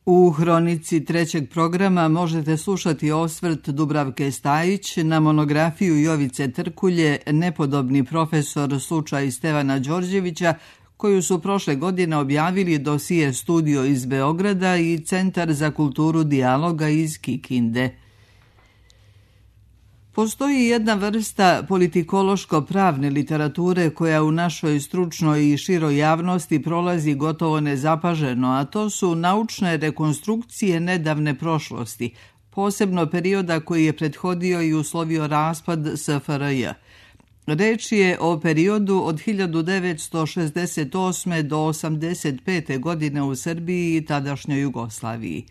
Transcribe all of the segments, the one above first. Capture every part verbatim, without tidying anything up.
U hronici trećeg programa možete slušati osvrt Dubravke Stajić na monografiju Jovice Trkulje Nepodobni profesor, slučaj Stevana Đorđevića, koju su prošle godine objavili Dosije studio iz Beograda i Centar za kulturu dijaloga iz Kikinde. Postoji jedna vrsta politikološko-pravne literature koja u našoj stručnoj i široj javnosti prolazi gotovo nezapaženo, a to su naučne rekonstrukcije nedavne prošlosti, posebno perioda koji je prethodio i uslovio raspad S F R J. Reč je o periodu od hiljadu devetsto šezdeset osme do osamdeset pete godine u Srbiji i tadašnjoj Jugoslaviji.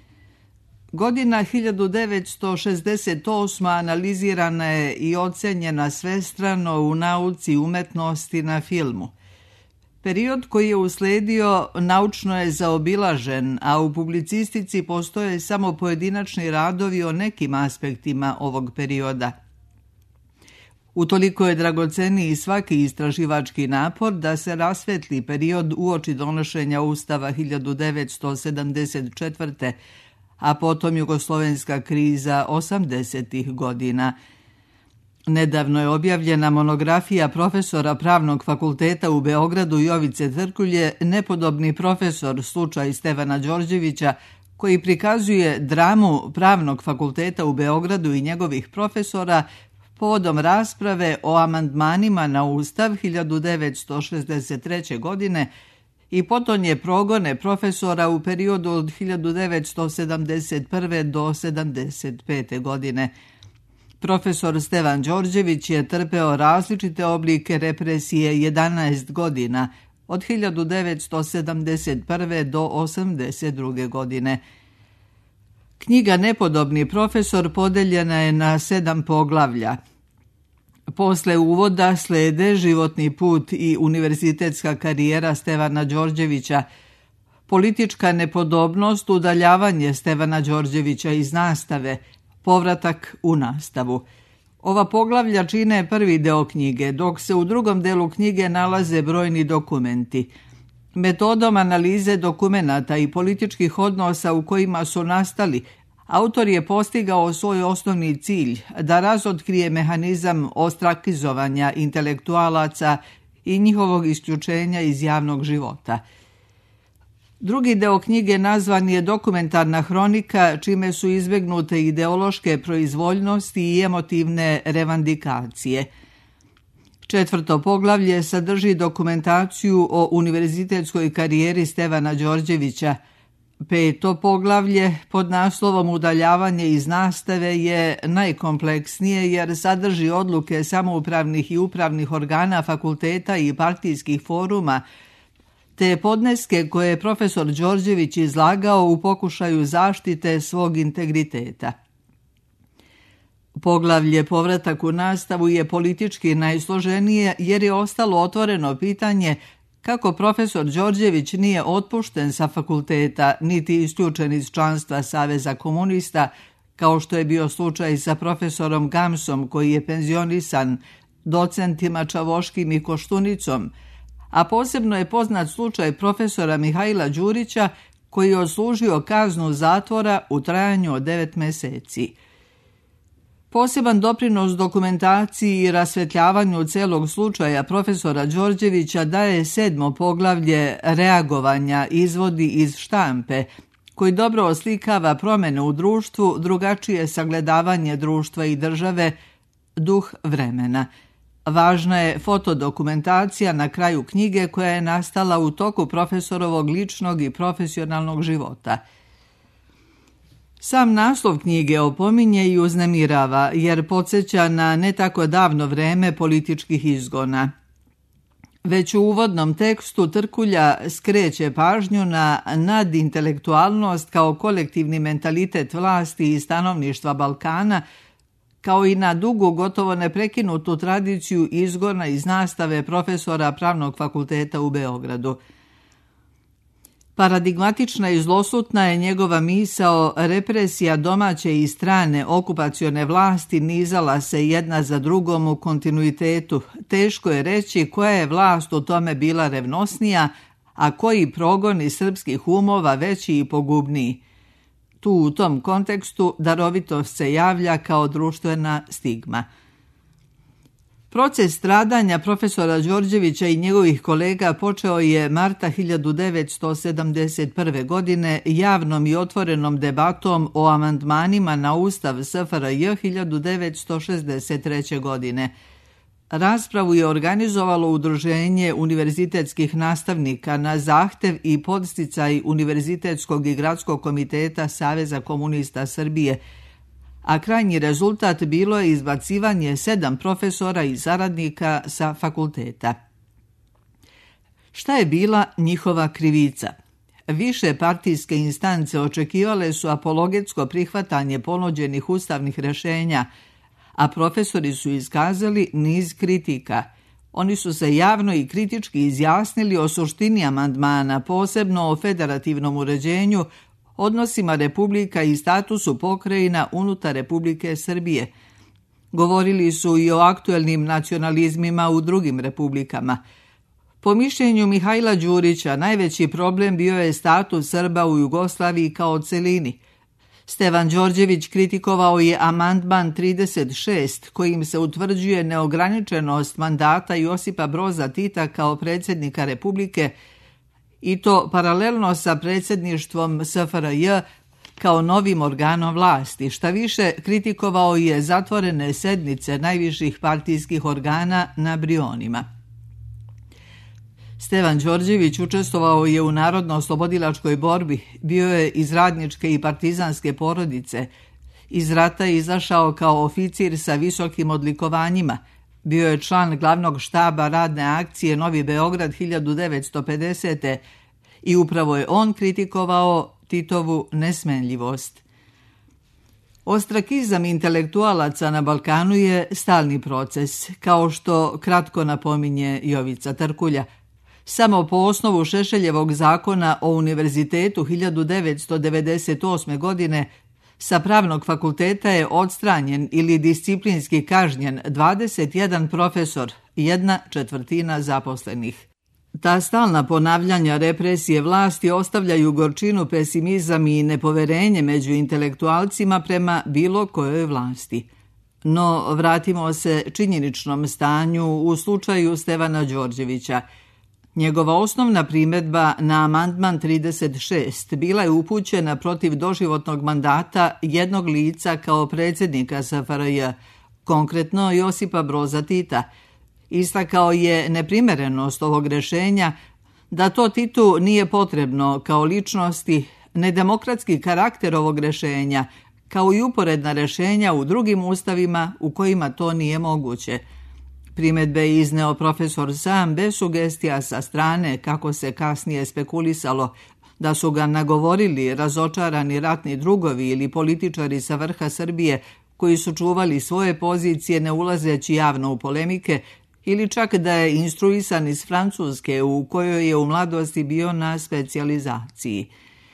Godina hiljadu devetsto šezdeset osma analizirana je i ocenjena svestrano u nauci umetnosti na filmu. Period koji je usledio naučno je zaobilažen, a u publicistici postoje samo pojedinačni radovi o nekim aspektima ovog perioda. Utoliko je dragoceniji svaki istraživački napor da se rasvetli period uoči donošenja Ustava hiljadu devetsto sedamdeset četvrte a potom jugoslovenska kriza osamdesetih godina. Nedavno je objavljena monografija profesora Pravnog fakulteta u Beogradu Jovice Trkulje Nepodobni profesor, slučaj Stevana Đorđevića, koji prikazuje dramu Pravnog fakulteta u Beogradu i njegovih profesora povodom rasprave o amandmanima na Ustav hiljadu devetsto šezdeset treće. godine i potonje progone profesora u periodu od hiljadu devetsto sedamdeset prve. do sedamdeset pete. godine. Profesor Stevan Đorđević je trpeo različite oblike represije jedanaest godina, od hiljadu devetsto sedamdeset prve. do osamdeset druge. godine. Knjiga Nepodobni profesor podeljena je na sedam poglavlja. Posle uvoda slede životni put i univerzitetska karijera Stevana Đorđevića, politička nepodobnost, udaljavanje Stevana Đorđevića iz nastave, povratak u nastavu. Ova poglavlja čine prvi deo knjige, dok se u drugom delu knjige nalaze brojni dokumenti. Metodom analize dokumenata i političkih odnosa u kojima su nastali, autor je postigao svoj osnovni cilj da razotkrije mehanizam ostrakizovanja intelektualaca i njihovog isključenja iz javnog života. Drugi deo knjige nazvan je Dokumentarna hronika, čime su izbegnute ideološke proizvoljnosti i emotivne revandikacije. Četvrto poglavlje sadrži dokumentaciju o univerzitetskoj karijeri Stevana Đorđevića. Peto poglavlje pod naslovom Udaljavanje iz nastave je najkompleksnije jer sadrži odluke samoupravnih i upravnih organa fakulteta i partijskih foruma, te podneske koje je profesor Đorđević izlagao u pokušaju zaštite svog integriteta. Poglavlje Povratak u nastavu je politički najsloženije jer je ostalo otvoreno pitanje kako profesor Đorđević nije otpušten sa fakulteta niti isključen iz članstva Saveza komunista, kao što je bio slučaj sa profesorom Gamsom koji je penzionisan, docentima Čavoškim i Koštunicom, a posebno je poznat slučaj profesora Mihajla Đurića koji je odslužio kaznu zatvora u trajanju od devet meseci. Poseban doprinos dokumentaciji i rasvetljavanju celog slučaja profesora Đorđevića daje sedmo poglavlje Reagovanja izvodi iz štampe, koji dobro oslikava promene u društvu, drugačije sagledavanje društva i države, duh vremena. Važna je fotodokumentacija na kraju knjige koja je nastala u toku profesorovog ličnog i profesionalnog života. Sam naslov knjige opominje i uznemirava, jer podsjeća na ne tako davno vreme političkih izgona. Već u uvodnom tekstu Trkulja skreće pažnju na nadintelektualnost kao kolektivni mentalitet vlasti i stanovništva Balkana, kao i na dugu, gotovo neprekinutu tradiciju izgona iz nastave profesora Pravnog fakulteta u Beogradu. Paradigmatična i zlosutna je njegova misao, represija domaće i strane okupacione vlasti nizala se jedna za drugom u kontinuitetu. Teško je reći koja je vlast u tome bila revnosnija, a koji progoni srpskih umova veći i pogubniji. Tu u tom kontekstu darovitost se javlja kao društvena stigma. Proces stradanja profesora Đorđevića i njegovih kolega počeo je marta hiljadu devetsto sedamdeset prve. godine javnom i otvorenom debatom o amandmanima na Ustav S F R J hiljadu devetsto šezdeset treće. godine. Raspravu je organizovalo Udruženje univerzitetskih nastavnika na zahtev i podsticaj Univerzitetskog i gradskog komiteta Saveza komunista Srbije, a krajnji rezultat bilo je izbacivanje sedam profesora i saradnika sa fakulteta. Šta je bila njihova krivica? Više partijske instance očekivale su apologetsko prihvatanje ponuđenih ustavnih rešenja, a profesori su iskazali niz kritika. Oni su se javno i kritički izjasnili o suštini amandmana, posebno o federativnom uređenju, odnosima republika i statusu pokrajina unutar Republike Srbije. Govorili su i o aktuelnim nacionalizmima u drugim republikama. Po mišljenju Mihajla Đurića, najveći problem bio je status Srba u Jugoslaviji kao celini. Stevan Đorđević kritikovao je amandman trideset šest, kojim se utvrđuje neograničenost mandata Josipa Broza Tita kao predsjednika Republike, i to paralelno sa predsjedništvom S F R J kao novim organom vlasti. Šta više, kritikovao je zatvorene sednice najviših partijskih organa na Brionima. Stevan Đorđević učestvovao je u narodno-oslobodilačkoj borbi, bio je iz radničke i partizanske porodice. Iz rata je izašao kao oficir sa visokim odlikovanjima. Bio je član glavnog štaba radne akcije Novi Beograd hiljadu devetsto pedesete. i upravo je on kritikovao Titovu nesmenljivost. Ostrakizam intelektualaca na Balkanu je stalni proces, kao što kratko napominje Jovica Trkulja. Samo po osnovu Šešeljevog zakona o univerzitetu hiljadu devetsto devedeset osme. godine sa pravnog fakulteta je odstranjen ili disciplinski kažnjen dvadeset jedan profesor, jedna četvrtina zaposlenih. Ta stalna ponavljanja represije vlasti ostavljaju gorčinu, pesimizam i nepoverenje među intelektualcima prema bilo kojoj vlasti. No, vratimo se činjeničnom stanju u slučaju Stevana Đorđevića. Njegova osnovna primjedba na amandman trideset šest bila je upućena protiv doživotnog mandata jednog lica kao predsjednika S F R J, konkretno Josipa Broza Tita. Istakao je neprimerenost ovog rješenja, da to Titu nije potrebno kao ličnosti, nedemokratski karakter ovog rješenja, kao i uporedna rješenja u drugim ustavima u kojima to nije moguće. Primjedbe je izneo profesor sam bez sugestija sa strane, kako se kasnije spekulisalo, da su ga nagovorili razočarani ratni drugovi ili političari sa vrha Srbije koji su čuvali svoje pozicije ne ulazeći javno u polemike, ili čak da je instruisan iz Francuske u kojoj je u mladosti bio na specijalizaciji.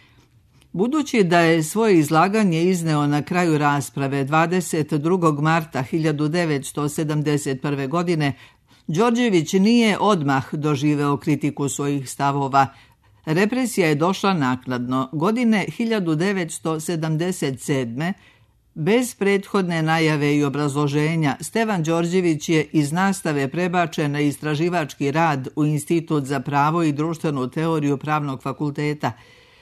Budući da je svoje izlaganje izneo na kraju rasprave dvadeset drugog marta hiljadu devetsto sedamdeset prve. godine, Đorđević nije odmah doživeo kritiku svojih stavova. Represija je došla naknadno, godine hiljadu devetsto sedamdeset sedme. Bez prethodne najave i obrazloženja, Stevan Đorđević je iz nastave prebačen na istraživački rad u Institut za pravo i društvenu teoriju Pravnog fakulteta.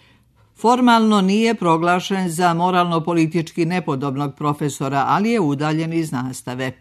Formalno nije proglašen za moralno-politički nepodobnog profesora, ali je udaljen iz nastave.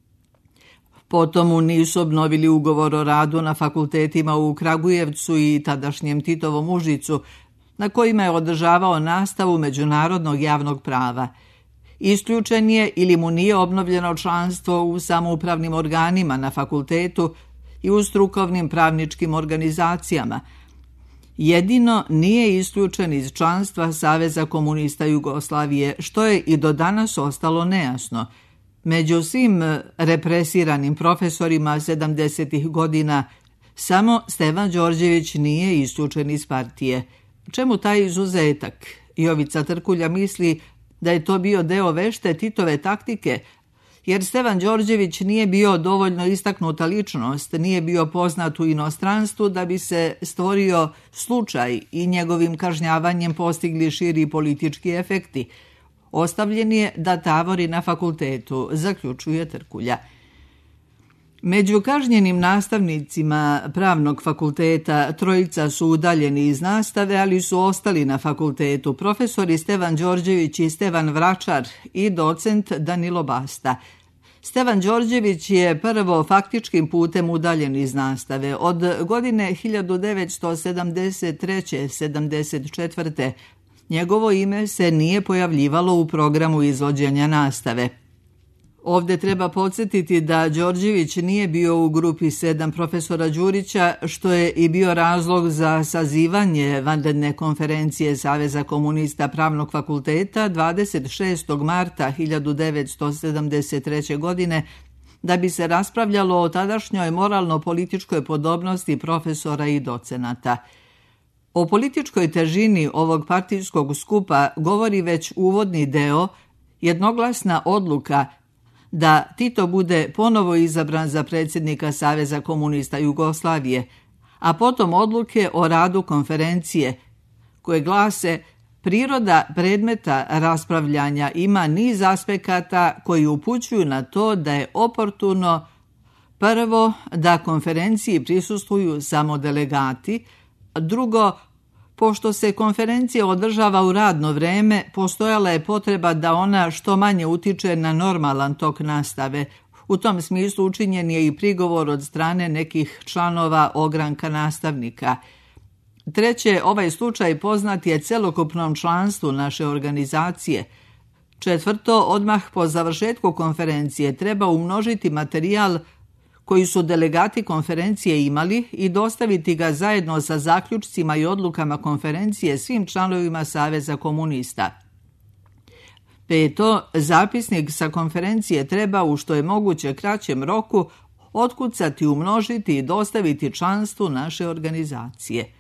Potom mu nisu obnovili ugovor o radu na fakultetima u Kragujevcu i tadašnjem Titovom Užicu, na kojima je održavao nastavu međunarodnog javnog prava. Isključen je ili mu nije obnovljeno članstvo u samoupravnim organima na fakultetu i u strukovnim pravničkim organizacijama. Jedino nije isključen iz članstva Saveza komunista Jugoslavije, što je i do danas ostalo nejasno. Među svim represiranim profesorima sedamdesetih godina samo Stevan Đorđević nije isključen iz partije. Čemu taj izuzetak? Jovica Trkulja misli da je to bio deo vešte Titove taktike jer Stevan Đorđević nije bio dovoljno istaknuta ličnost, nije bio poznat u inostranstvu da bi se stvorio slučaj i njegovim kažnjavanjem postigli širi politički efekti. Ostavljen je da tavori na fakultetu, zaključuje Trkulja. Među kažnjenim nastavnicima Pravnog fakulteta trojica su udaljeni iz nastave, ali su ostali na fakultetu: profesori Stevan Đorđević i Stevan Vračar i docent Danilo Basta. Stevan Đorđević je prvo faktičkim putem udaljen iz nastave. Od godine hiljadu devetsto sedamdeset treće sedamdeset četvrte njegovo ime se nije pojavljivalo u programu izvođenja nastave. Ovdje treba podsjetiti da Đorđević nije bio u grupi sedam profesora Đurića, što je i bio razlog za sazivanje vanredne konferencije Saveza komunista Pravnog fakulteta dvadeset šestog marta hiljadu devetsto sedamdeset treće. godine, da bi se raspravljalo o tadašnjoj moralno-političkoj podobnosti profesora i docenata. O političkoj težini ovog partijskog skupa govori već uvodni deo, jednoglasna odluka da Tito bude ponovo izabran za predsjednika Saveza komunista Jugoslavije, a potom odluke o radu konferencije koje glase: priroda predmeta raspravljanja ima niz aspekata koji upućuju na to da je oportuno prvo da konferenciji prisustvuju samo delegati, drugo, pošto se konferencija održava u radno vreme, postojala je potreba da ona što manje utiče na normalan tok nastave. U tom smislu učinjen je i prigovor od strane nekih članova ogranka nastavnika. Treće, ovaj slučaj poznat je celokupnom članstvu naše organizacije. Četvrto, odmah po završetku konferencije treba umnožiti materijal koji su delegati konferencije imali i dostaviti ga zajedno sa zaključcima i odlukama konferencije svim članovima Saveza komunista. Peto, zapisnik sa konferencije treba u što je moguće kraćem roku otkucati, umnožiti i dostaviti članstvu naše organizacije.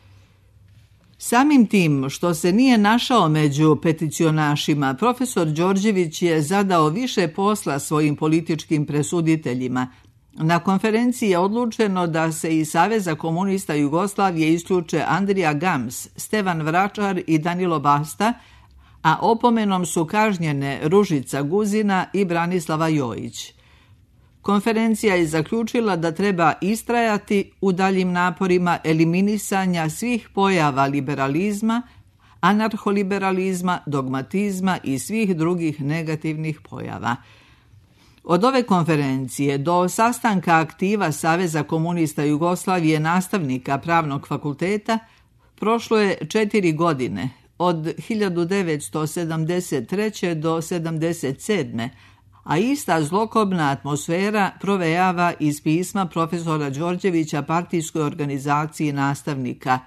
Samim tim što se nije našao među peticionašima, profesor Đorđević je zadao više posla svojim političkim presuditeljima. Na konferenciji je odlučeno da se iz Saveza komunista Jugoslavije isključe Andrija Gams, Stevan Vračar i Danilo Basta, a opomenom su kažnjene Ružica Guzina i Branislava Jojić. Konferencija je zaključila da treba istrajati u daljim naporima eliminisanja svih pojava liberalizma, anarholiberalizma, dogmatizma i svih drugih negativnih pojava. Od ove konferencije do sastanka aktiva Saveza komunista Jugoslavije nastavnika Pravnog fakulteta prošlo je četiri godine, od hiljadu devetsto sedamdeset treće. do sedamdeset sedme. a ista zlokobna atmosfera provejava iz pisma profesora Đorđevića partijskoj organizaciji nastavnika.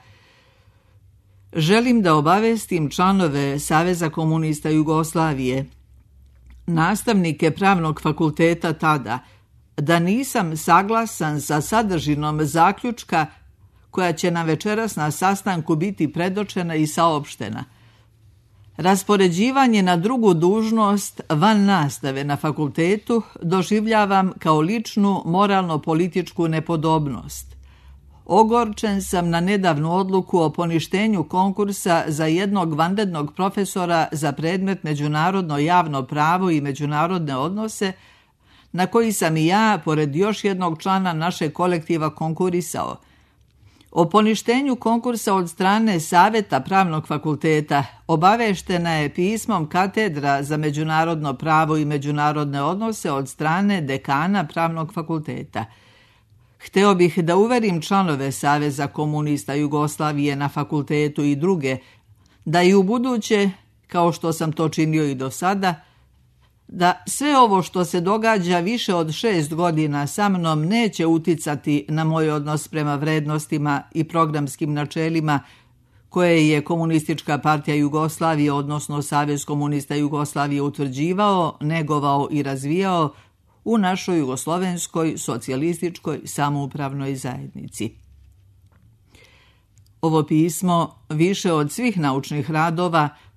Želim da obavestim članove Saveza komunista Jugoslavije, nastavnike Pravnog fakulteta tada, da nisam saglasan sa sadržinom zaključka koja će nam večeras na sastanku biti predočena i saopštena. Raspoređivanje na drugu dužnost van nastave na fakultetu doživljavam kao ličnu moralno-političku nepodobnost. Ogorčen sam na nedavnu odluku o poništenju konkursa za jednog vanrednog profesora za predmet međunarodno javno pravo i međunarodne odnose, na koji sam i ja, pored još jednog člana našeg kolektiva, konkurisao. O poništenju konkursa od strane Saveta Pravnog fakulteta obaveštena je pismom katedra za međunarodno pravo i međunarodne odnose od strane dekana Pravnog fakulteta. Hteo bih da uverim članove Saveza komunista Jugoslavije na fakultetu i druge, da i u buduće, kao što sam to činio i do sada, da sve ovo što se događa više od šest godina sa mnom neće uticati na moj odnos prema vrednostima i programskim načelima koje je Komunistička partija Jugoslavije, odnosno Savez komunista Jugoslavije, utvrđivao, negovao i razvijao u našoj jugoslovenskoj socijalističkoj samoupravnoj zajednici. Ovo pismo, više od svih naučnih radova,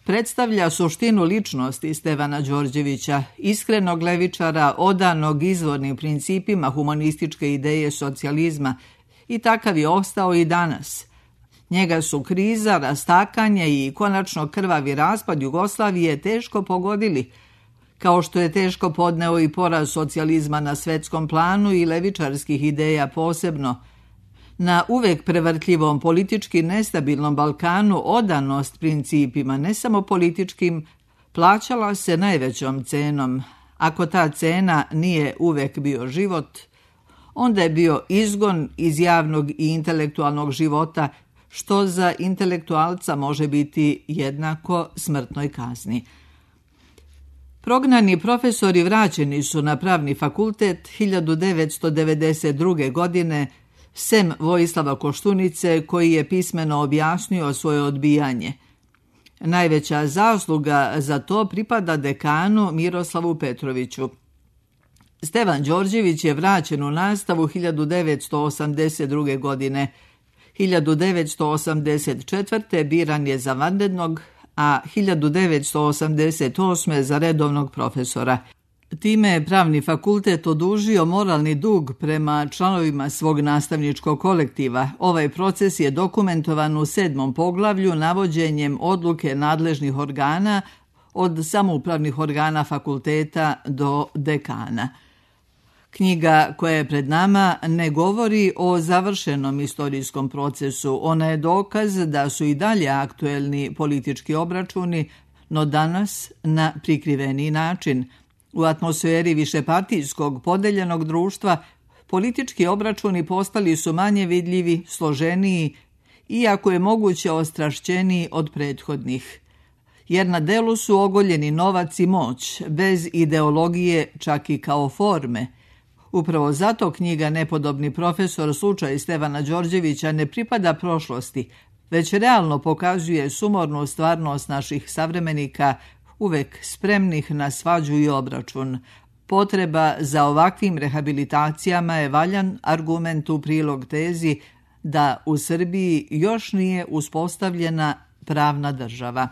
predstavlja suštinu ličnosti Stevana Đorđevića, iskrenog levičara, odanog izvornim principima humanističke ideje socijalizma, i takav je ostao i danas. Njega su kriza, rastakanje i konačno krvavi raspad Jugoslavije teško pogodili, kao što je teško podneo i poraz socijalizma na svetskom planu i levičarskih ideja posebno. Na uvek prevrtljivom, politički nestabilnom Balkanu odanost principima, ne samo političkim, plaćala se najvećom cenom. Ako ta cena nije uvek bio život, onda je bio izgon iz javnog i intelektualnog života, što za intelektualca može biti jednako smrtnoj kazni. Prognani profesori vraćeni su na Pravni fakultet hiljadu devetsto devedeset druge. godine, sem Vojislava Koštunice, koji je pismeno objasnio svoje odbijanje. Najveća zasluga za to pripada dekanu Miroslavu Petroviću. Stevan Đorđević je vraćen u nastavu hiljadu devetsto osamdeset druge. godine. hiljadu devetsto osamdeset četvrte. biran je za vanrednog, a hiljadu devetsto osamdeset osme. za redovnog profesora. Time je Pravni fakultet odužio moralni dug prema članovima svog nastavničkog kolektiva. Ovaj proces je dokumentovan u sedmom poglavlju navođenjem odluke nadležnih organa od samoupravnih organa fakulteta do dekana. Knjiga koja je pred nama ne govori o završenom istorijskom procesu. Ona je dokaz da su i dalje aktuelni politički obračuni, no danas na prikriveni način. U atmosferi višepartijskog podeljenog društva politički obračuni postali su manje vidljivi, složeniji, iako je moguće ostrašćeniji od prethodnih. Jer na delu su ogoljeni novac i moć, bez ideologije čak i kao forme. Upravo zato knjiga Nepodobni profesor, slučaj Stevana Đorđevića, ne pripada prošlosti, već realno pokazuje sumornu stvarnost naših savremenika, uvek spremnih na svađu i obračun. Potreba za ovakvim rehabilitacijama je valjan argument u prilog tezi da u Srbiji još nije uspostavljena pravna država.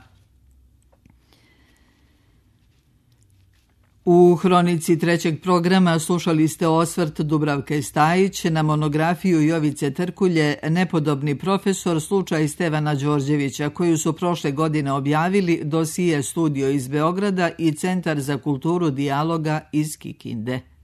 U hronici trećeg programa slušali ste osvrt Dubravke Stajić na monografiju Jovice Trkulje Nepodobni profesor, slučaj Stevana Đorđevića, koju su prošle godine objavili Dosije studio iz Beograda i Centar za kulturu dijaloga iz Kikinde.